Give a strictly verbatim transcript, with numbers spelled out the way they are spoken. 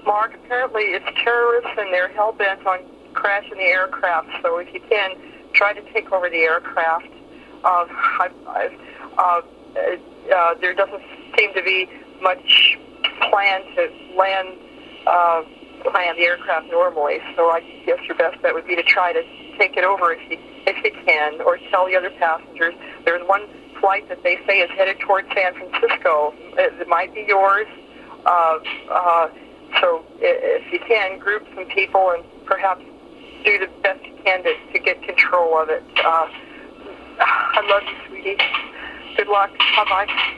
Mark, apparently it's terrorists and they're hell-bent on crashing the aircraft. So if you can, try to take over the aircraft. Uh, I, I, uh, uh, there doesn't seem to be much plan to land uh, land the aircraft normally. So I guess your best bet would be to try to take it over if you if you can, or tell the other passengers. There's one flight that they say is headed towards San Francisco. It, it might be yours. Uh, uh, so if you can, group some people and perhaps do the best you can to, to get control of it. Uh, I love you, sweetie. Good luck. Bye-bye.